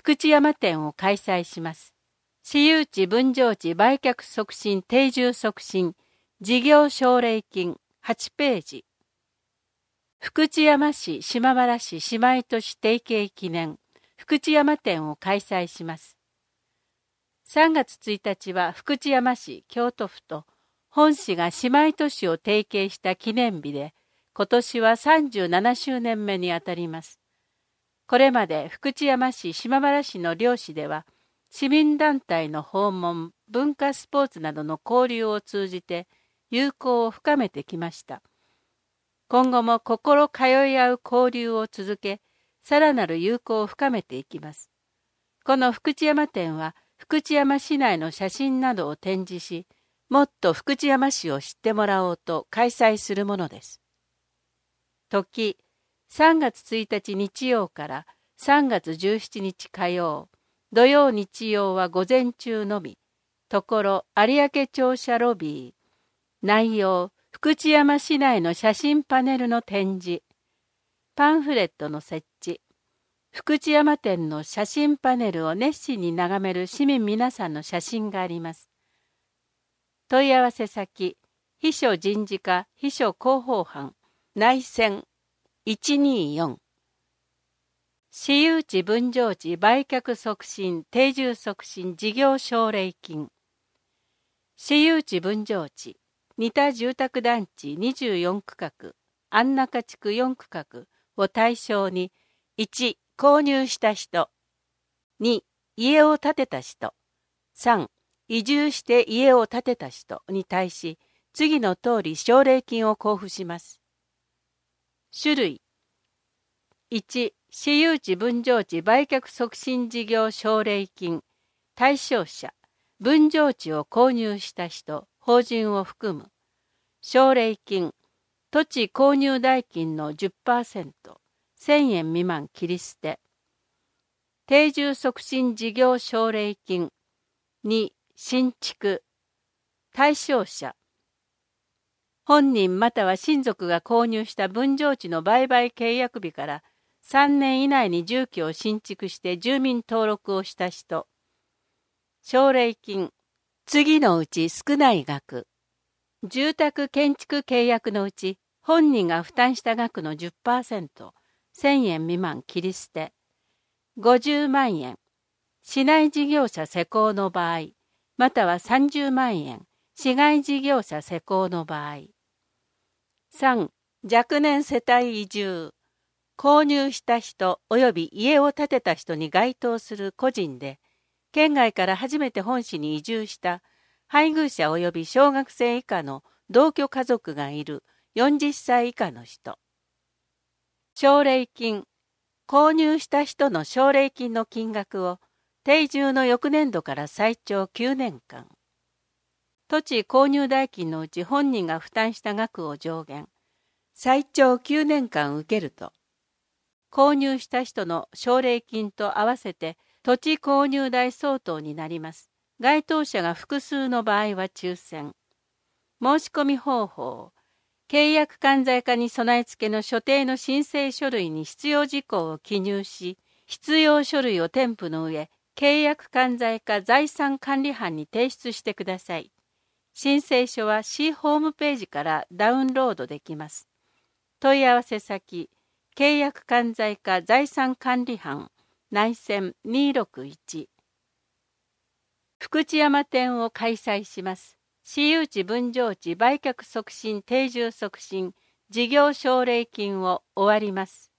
福知山店を開催します。私有地分譲地売却促進定住促進事業奨励金8ページ。福知山市島原市姉妹都市提携記念福知山店を開催します。3月1日は福知山市京都府と本市が姉妹都市を提携した記念日で、今年は37周年目にあたります。これまで福知山市島原市の両市では、市民団体の訪問、文化スポーツなどの交流を通じて友好を深めてきました。今後も心通い合う交流を続け、さらなる友好を深めていきます。この福知山展は、福知山市内の写真などを展示し、もっと福知山市を知ってもらおうと開催するものです。時、3月1日日曜から3月17日火曜、土曜日曜は午前中のみ、ところ有明庁舎ロビー、内容、福知山市内の写真パネルの展示、パンフレットの設置、福知山店の写真パネルを熱心に眺める市民皆さんの写真があります。問い合わせ先、秘書人事課秘書広報班、内線124。私有地分譲地売却促進定住促進事業奨励金。私有地分譲地、似た住宅団地24区画、安中地区4区画を対象に、1、購入した人、2、家を建てた人、3、移住して家を建てた人に対し、次の通り奨励金を交付します。種類、1、私有地分譲地売却促進事業奨励金、対象者、分譲地を購入した人、法人を含む。奨励金、土地購入代金の 10%、1000円未満切り捨て。定住促進事業奨励金、2、新築。対象者、本人または親族が購入した分譲地の売買契約日から3年以内に住居を新築して住民登録をした人。奨励金、次のうち少ない額。住宅建築契約のうち本人が負担した額の 10%、1000円未満切り捨て。50万円。市内事業者施工の場合、または30万円。市外事業者施工の場合。3、若年世帯移住。購入した人及び家を建てた人に該当する個人で、県外から初めて本市に移住した配偶者及び小学生以下の同居家族がいる40歳以下の人。奨励金。購入した人の奨励金の金額を定住の翌年度から最長9年間。土地購入代金のうち本人が負担した額を上限。最長9年間受けると、購入した人の奨励金と合わせて土地購入代相当になります。該当者が複数の場合は抽選。申し込み方法。契約管財課に備え付けの所定の申請書類に必要事項を記入し、必要書類を添付の上、契約管財課財産管理班に提出してください。申請書は市ホームページからダウンロードできます。問い合わせ先、契約管財課財産管理班、内線261。福知山店を開催します。私有地分譲地売却促進定住促進事業奨励金を終わります。